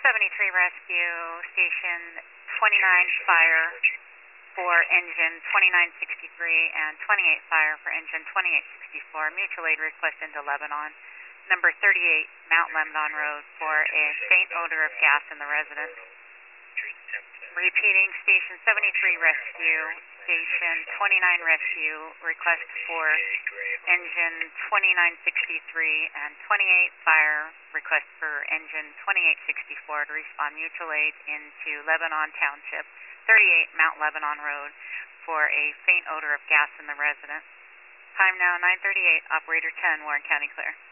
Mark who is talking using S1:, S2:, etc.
S1: 73 Rescue, Station 29 Fire for engine 2963 and 28 Fire for engine 2864. Mutual aid request into Lebanon. Number 38 Mount Lebanon Road for a faint odor of gas in the residence. Repeating, Station 73 Rescue, Station 29 Rescue, request for engine 2963 and 28 Fire, request for engine 2864 to respond mutual aid into Lebanon Township, 38 Mount Lebanon Road for a faint odor of gas in the residence. Time now 9:38, Operator 10, Warren County clear.